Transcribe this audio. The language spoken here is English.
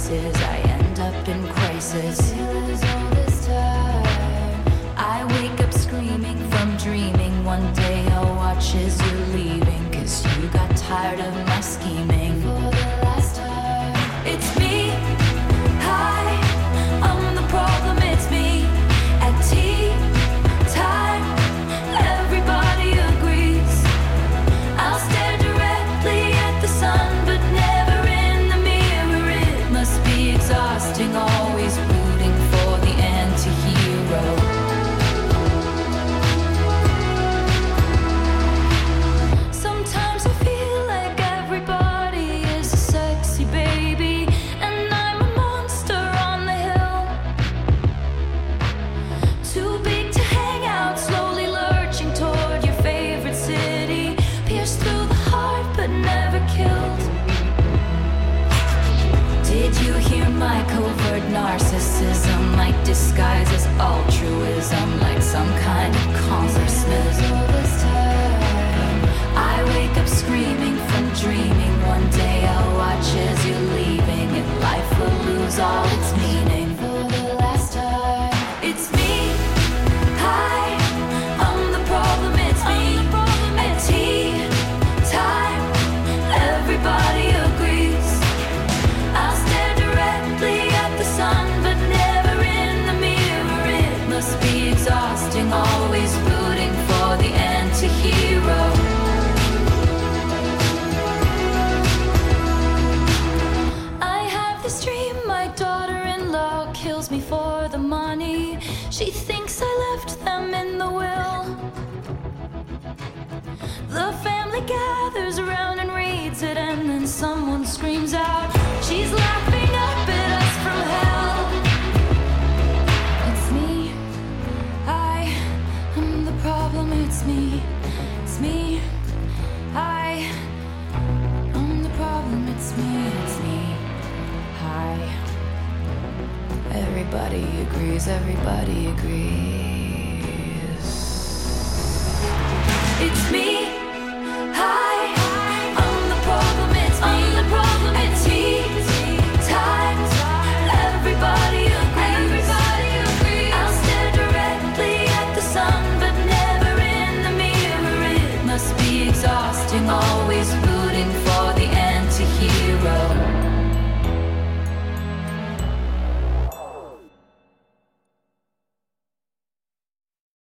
places, I end up in crisis. I wake up screaming from dreaming. One day I'll watch as you're leaving, 'cause you got tired of my scheming. For the last time, it's me. Hi, I'm the problem, it's me. At tea time, everybody agrees. I'll stare directly at the sun, but never in the mirror. It must be exhausting, always rooting for the anti-hero. Sometimes I feel like everybody is a sexy baby, and I'm a monster on the hill. Too big to hang out, slowly lurching toward your favorite city. Pierced through the heart, but never killed. Did you hear my covert narcissism? Like disguise as altruism, like some kind of congressman. I wake up screaming from dreaming. One day I'll watch as you're leaving, and life will lose all its meaning. For the last time, it's me. Hi, I'm the problem, it's me. At tea time, everybody agrees. I'll stare directly at the sun, but never in the mirror. It must be exhausting, always rooting for the anti-hero. I have this dream, my daughter-in-law kills me for the money. She thinks I left them in the will. The family gathers around and reads it, and then someone screams out, she's laughing up at us from hell. It's me. I'm the problem, it's me. It's me. I'm the problem, it's me. It's me. Hi. Everybody agrees, everybody agrees. It's me. Hi, I'm the problem, it's me. I'm the problem, it's tea time. Everybody agrees. I'll stare directly at the sun, but never in the mirror. It must be exhausting, always